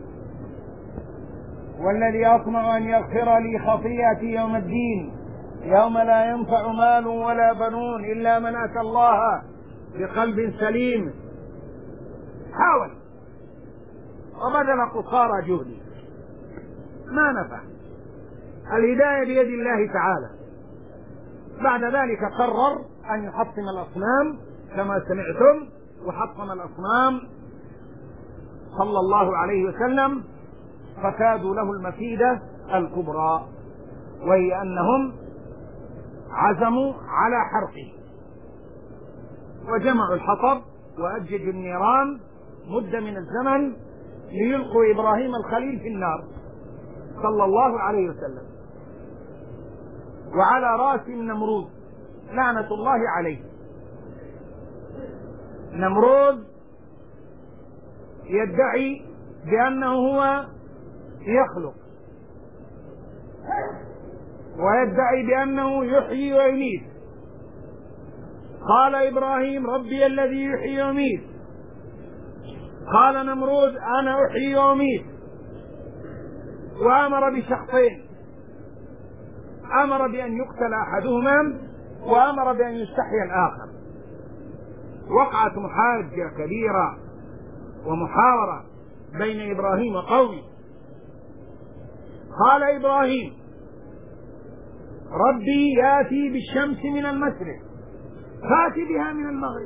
والذي أطمع أن يغفر لي خطيئتي يوم الدين يوم لا ينفع مال ولا بنون إلا من أتى الله بقلب سليم. حاول وبذل قصارى جهدي ما نفع. الهداية بيد الله تعالى. بعد ذلك قرر أن يحطم الأصنام كما سمعتم، وحطم الأصنام صلى الله عليه وسلم، فكادوا له المكيدة الكبرى، وهي أنهم عزموا على حرقه وجمعوا الحطب وأججوا النيران مدة من الزمن ليلقوا إبراهيم الخليل في النار صلى الله عليه وسلم، وعلى رأسهم نمرود لعنة الله عليه. نمرود يدعي بأنه هو يخلق، ويدعي بأنه يحيي ويميت. قال إبراهيم ربي الذي يحيي ويميت، قال نمرود أنا أحيي وأميت، وأمر بشخصين، أمر بأن يقتل أحدهما وأمر بأن يستحيي الآخر. وقعت محاجة كبيرة ومحاورة بين إبراهيم وقومه. قال إبراهيم ربي يأتي بالشمس من المشرق فأتي بها من المغرب،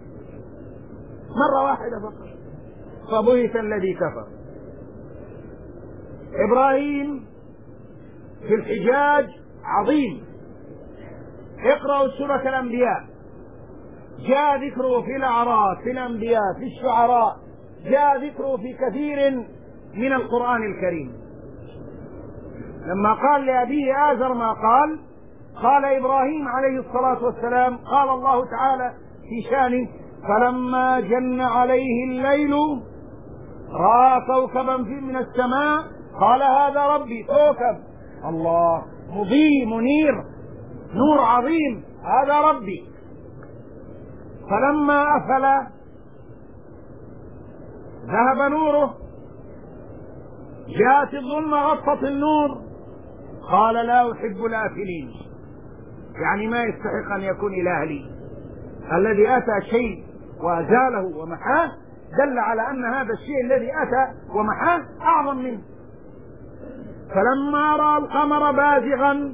مرة واحدة فقط، فبهت الذي كفر. إبراهيم في الحجاج عظيم، اقرأوا سورة الأنبياء، جاء ذكره في الأعراف في الأنبياء في الشعراء، جاء ذكره في كثير من القرآن الكريم. لما قال لأبيه آزر ما قال، قال إبراهيم عليه الصلاة والسلام قال الله تعالى في شانه فلما جن عليه الليل رأى كوكبا من السماء قال هذا ربي. كوكب الله مضيء منير نور عظيم، هذا ربي. فلما أفل ذهب نوره، جاءت الظلمة غطت النور، قال لا أحب الآفلين، يعني ما يستحق أن يكون إله لي. الذي أتى شيء وأزاله ومحاه دل على أن هذا الشيء الذي أتى ومحاه أعظم منه. فلما رأى القمر بازغا،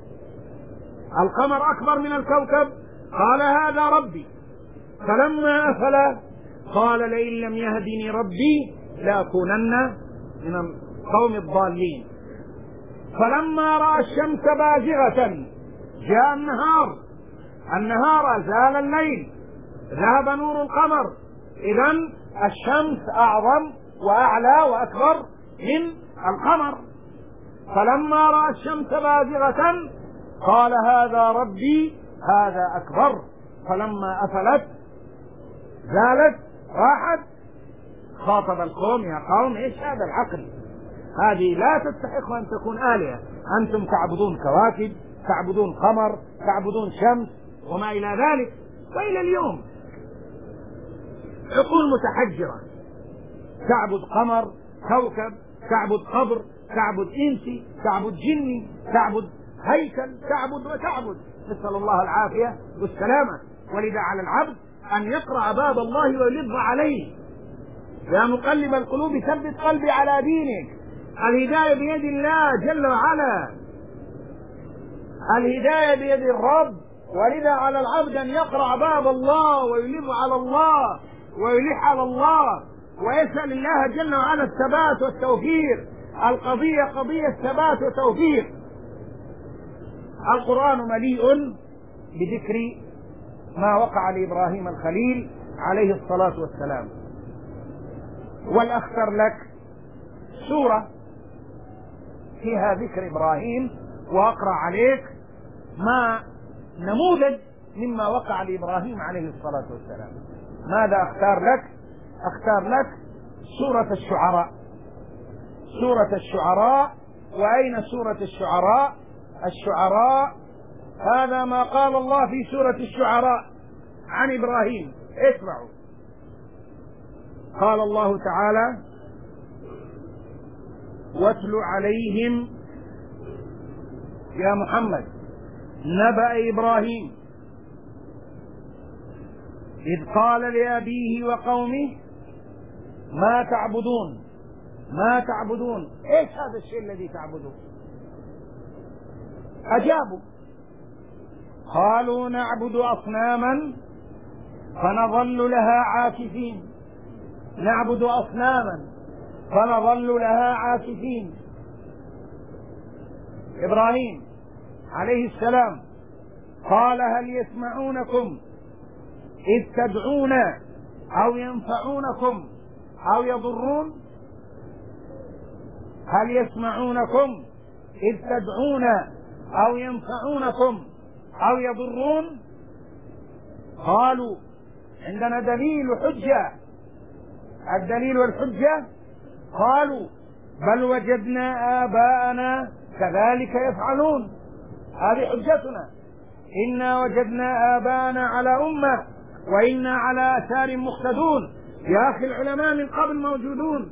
القمر أكبر من الكوكب، قال هذا ربي. فلما أفل قال لئن لم يهدني ربي لأكونن من القوم الضالين. فلما رأى الشمس بازغة جاء النهار، النهار زال الليل، ذهب نور القمر، إذن الشمس أعظم وأعلى وأكبر من القمر. فلما رأى الشمس بازغة قال هذا ربي هذا أكبر. فلما أفلت زالت راحت، خاطب القوم يا قوم ايش هذا العقل؟ هذه لا تستحق ان تكون آلهة، انتم تعبدون كواكب، تعبدون قمر، تعبدون شمس وما الى ذلك. والى اليوم عقول متحجرة تعبد قمر كوكب، تعبد قبر، تعبد انسي، تعبد جني، تعبد هيكل، تعبد وتعبد، نسأل الله العافية والسلامة. ولذا على العبد ان يقرأ باب الله ويلظ عليه. يا مقلب القلوب ثبت قلبي على دينك. الهداية بيد الله جل وعلا، الهداية بيد الرب. ولذا على العبد أن يقرأ باب الله ويلظ على الله ويلح على الله ويسأل الله جل وعلا الثبات والتوفيق. القضية قضية ثبات وتوفيق. القرآن مليء بذكر ما وقع لإبراهيم الخليل عليه الصلاة والسلام. والأخطر لك سورة فيها ذكر إبراهيم، وأقرأ عليك ما نموذج مما وقع لإبراهيم عليه الصلاة والسلام. ماذا أختار لك؟ أختار لك سورة الشعراء. سورة الشعراء. وأين سورة الشعراء؟ الشعراء هذا ما قال الله في سورة الشعراء عن إبراهيم. اسمعوا، قال الله تعالى واتل عليهم يا محمد نبأ إبراهيم إذ قال لأبيه وقومه ما تعبدون ما تعبدون ايش هذا الشيء الذي تعبدون؟ أجابوا قالوا نعبد أصناما فنظل لها عاكفين نعبد أصناما فنظل لها عاكفين. إبراهيم عليه السلام قال هل يسمعونكم إذ تدعون أو ينفعونكم أو يضرون؟ هل يسمعونكم إذ تدعون أو ينفعونكم أو يضرون؟ قالوا عندنا دليل وحجة. الدليل والحجة قالوا بل وجدنا آباءنا كذلك يفعلون. هذه حجتنا، إنا وجدنا آباءنا على أمة وإنا على آثار مقتدون. يا أخي العلماء من قبل موجودون،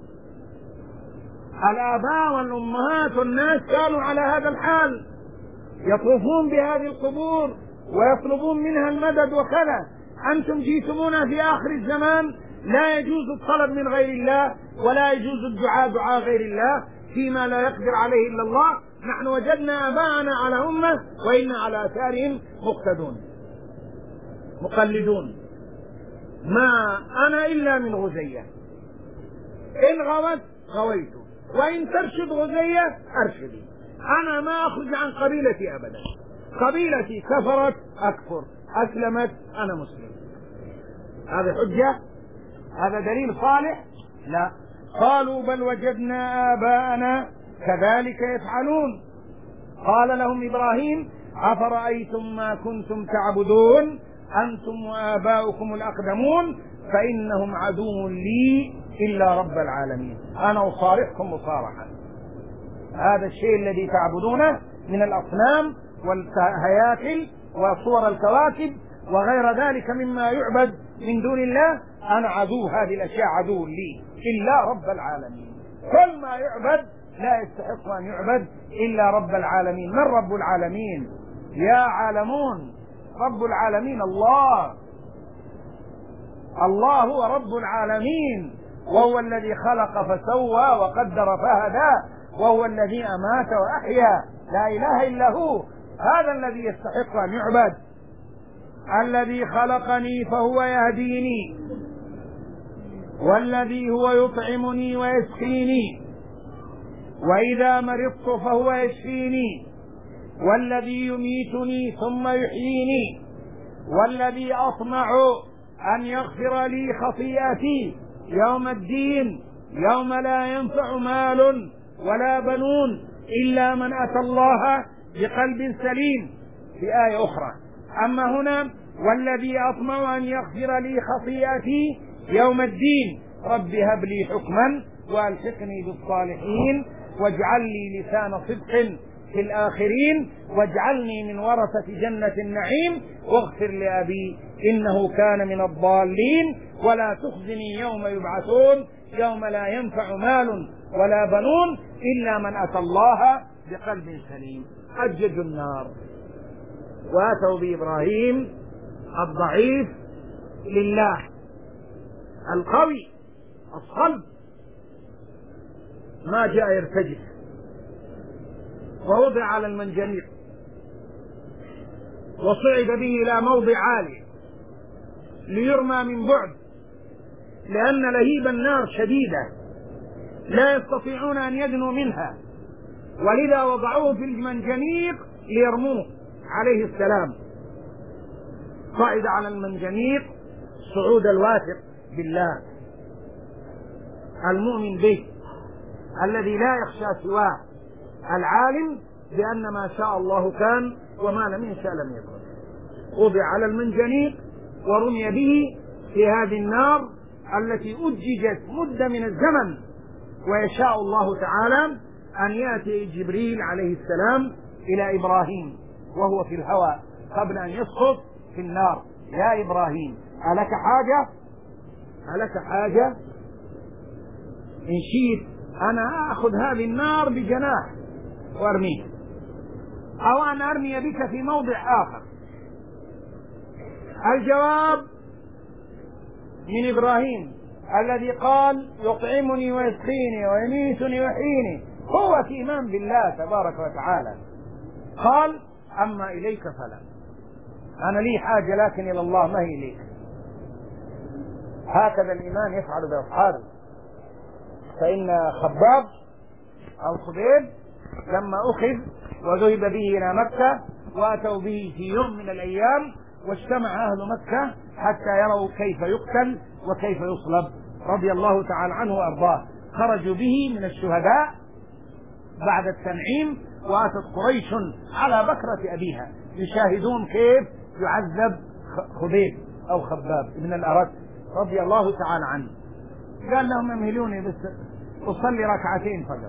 الآباء والأمهات والناس كانوا على هذا الحال، يطوفون بهذه القبور ويطلبون منها المدد وكذا. أنتم جيتمونا في آخر الزمان لا يجوز الطلب من غير الله ولا يجوز الدعاء دعاء غير الله فيما لا يقدر عليه إلا الله. نحن وجدنا آباءنا على أمة وإنا على آثارهم مقتدون مقلدون. ما أنا إلا من غزية، إن غوت غويت وإن ترشد غزية أرشدي. أنا ما أخرج عن قبيلتي أبدا. قبيلتي كفرت أكفر، أسلمت أنا مسلم. هذا حجة؟ هذا دليل صالح؟ لا. قالوا بل وجدنا آباءنا كذلك يفعلون. قال لهم إبراهيم أفرأيتم ما كنتم تعبدون أنتم وآباؤكم الأقدمون فإنهم عدو لي إلا رب العالمين. أنا أصارحكم مصارحة. هذا الشيء الذي تعبدونه من الأصنام والهياكل وصور الكواكب وغير ذلك مما يعبد من دون الله، أنا عدو، هذه الأشياء عدو لي إلا رب العالمين. كل ما يعبد لا يستحق أن يعبد إلا رب العالمين. من رب العالمين يا عالمون؟ رب العالمين الله. الله هو رب العالمين، وهو الذي خلق فسوى وقدر فهدى، وهو الذي أمات وأحيا، لا إله إلا هو. هذا الذي يستحق أن يعبد. الذي خلقني فهو يهديني والذي هو يطعمني ويسقيني وإذا مرضت فهو يشفيني، والذي يميتني ثم يحييني، والذي أطمع أن يغفر لي خطيئتي يوم الدين، يوم لا ينفع مال ولا بنون إلا من أتى الله بقلب سليم في آية أخرى. أما هنا والذي أطمع أن يغفر لي خطيئتي يوم الدين، رب هب لي حكما وألحقني بالصالحين واجعل لي لسان صدق في الآخرين واجعلني من ورثة جنة النعيم واغفر لأبي إنه كان من الضالين ولا تخزني يوم يبعثون يوم لا ينفع مال ولا بنون إلا من أتى الله بقلب سليم. أججوا النار وآتوا بإبراهيم الضعيف لله القوي الصلب، ما جاء يرتجف، ووضع على المنجنيق وصعد به إلى موضع عالي ليرمى من بعد، لأن لهيب النار شديدة لا يستطيعون أن يدنوا منها، ولذا وضعوه في المنجنيق ليرموه عليه السلام. صعد على المنجنيق صعود الواثق بالله المؤمن به الذي لا يخشى سواه، العالم بأن ما شاء الله كان وما لم يشاء لم يكن. وضع على المنجنيق ورمي به في هذه النار التي أججت مدة من الزمن، ويشاء الله تعالى أن يأتي جبريل عليه السلام إلى إبراهيم وهو في الهواء قبل أن يسقط في النار: يا إبراهيم ألك حاجة؟ ألك حاجة؟ إن شئت أنا أخذ هذه النار بجناح وأرميه، أو أن أرمي بك في موضع آخر. الجواب من إبراهيم الذي قال: يطعمني ويسقيني ويميتني ويحييني، هو في إيمان بالله تبارك وتعالى. قال: أما إليك فلا، أنا لي حاجة لكن إلى الله ما هي إليك. هكذا الإيمان يفعل بأصحابه. فإن خباب أو خبيب لما أخذ وذهب به إلى مكة وأتوا به في يوم من الأيام، واجتمع أهل مكة حتى يروا كيف يقتل وكيف يصلب رضي الله تعالى عنه وأرضاه. خرجوا به من الشهداء بعد التنعيم، وأتت قريش على بكرة أبيها يشاهدون كيف يعذب خبيب أو خباب ابن الأرت رضي الله تعالى عنه. قال لهم: امهلوني بس أصلي ركعتين فقط،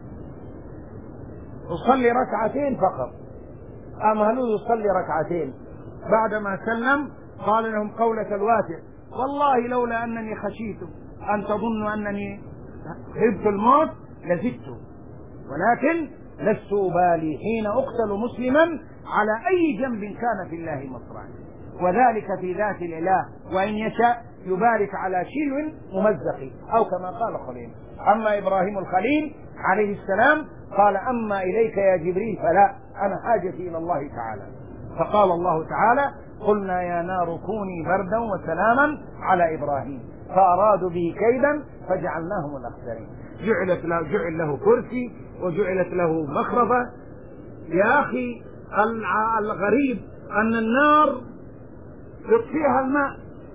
أصلي ركعتين فقط. أمهلوه يصلي ركعتين. بعدما سلم قال لهم قولة الواثق: والله لولا أنني خشيت أن تظنوا أنني خبت الموت لزدت، ولكن لست أبالي حين أقتل مسلما على أي جنب كان في الله مصرعا، وذلك في ذات الإله، وإن يشاء يبارك على شلو ممزق، أو كما قال خليل. أما إبراهيم الخليل عليه السلام قال: أما إليك يا جبريل فلا، أنا حاجتي إلى الله تعالى. فقال الله تعالى: قلنا يا نار كوني بردا وسلاما على إبراهيم فأرادوا به كيدا فجعلناهم الأخسرين. جعلت له جعل له كرسي وجعلت له مخرفة. يا أخي الغريب أن النار يطفئها الماء،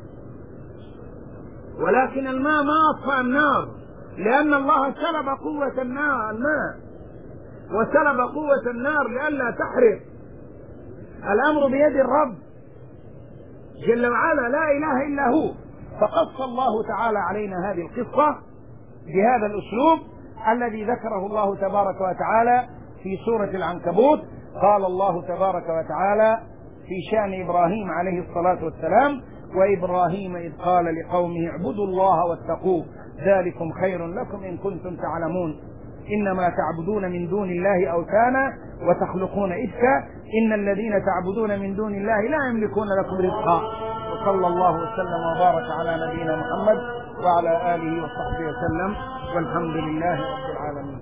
ولكن الماء ما أطفأ النار، لأن الله سلب قوة النار الماء وسلب قوة النار لئلا تحرق. الأمر بيد الرب جل وعلا لا إله إلا هو. فقص الله تعالى علينا هذه القصة بهذا الأسلوب الذي ذكره الله تبارك وتعالى في سورة العنكبوت. قال الله تبارك وتعالى في شأن إبراهيم عليه الصلاة والسلام: وإبراهيم إذ قال لقومه اعبدوا الله واتقوه ذلكم خير لكم إن كنتم تعلمون إنما تعبدون من دون الله أوثانا وتخلقون إفكا إن الذين تعبدون من دون الله لا يملكون لكم رزقا. وصلى الله وسلم وبارك على نبينا محمد وعلى آله وصحبه وسلم، والحمد لله رب العالمين.